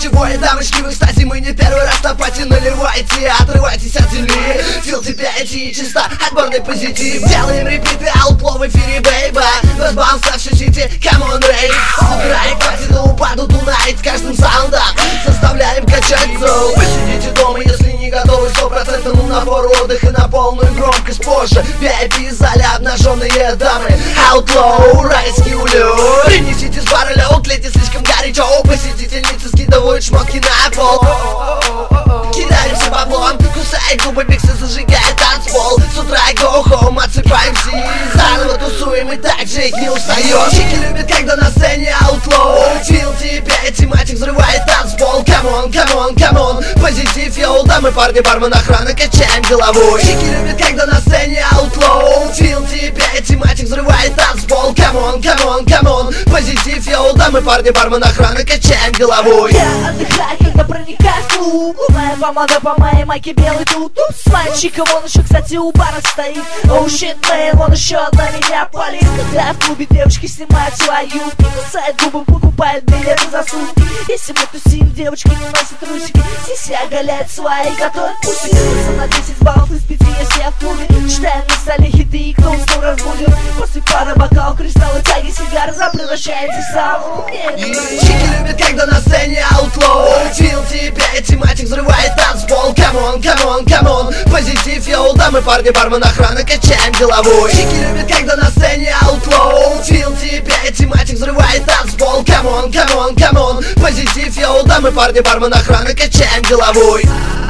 Путевое, дамочки, вы, кстати, мы не первый раз на пати. Наливайте, отрывайтесь от земли. Фил пейте чисто, отборный позитив. Делаем репиты, аутло в эфире, бейба. Без баунса в сити, come on, рейв. Собираем пати до упаду, тунайт. Каждым саундом заставляем качать зол. Вы сидите дома, если не готовы 100% на набор отдыха на полную громкость позже. VIP зале обнаженные дамы. Outlaw, райский улет. Принесите с бара лёд, лети слишком горячо. Посетительницы скидывают шмотки на пол. Кидаемся баблом, кусает губы, миксы зажигает танцпол. С утра go home, отсыпаемся и заново тусуем, и так жить не устаем. Чики любят, когда на сцене outlaw. Филти, пейте, матик взрывает танцпол. Come on, come on, come on. Позитив, йоу, дамы, парни, бармен, охрана, качаем головой. Чики любят, когда на сцене outlaw. Филти, пейте, матик взрывает танцпол. Come on, come on, come on. Позитив, йоу, дамы, парни, бармен, охрана, качаем головой. Я отдыхаю, когда проникаю в клуб. Моя помада по моей майке белый тут. С мальчиком он еще, кстати, у бара стоит. Oh shit, man, он еще одна меня палит. Когда в клубе девочки снимают свою юбки, кусают губы, покупают билеты за сутки. Если мы тусим, девочки не носят трусики. Здесь оголяют свои, готовят пусик. На 10 баллов из 5, если я в клубе. Читаем на столе хиты, и кто снова разбудил. После пары бокал, кристаллы, тяги, сигары, превращается в сауну. Чики любят, когда на сцене outlaw. Филти, пейте, матик взрывает танцпол. Come on, come on, come on. Позитив, йоу, дамы, парни, бармен, охрана, качаем головой. Чики любят, когда на сцене outlaw. Филти, пейте, матик взрывает танцпол. Come on, come on, come on. Позитив, йоу, дамы, парни, бармен, охрана, качаем головой.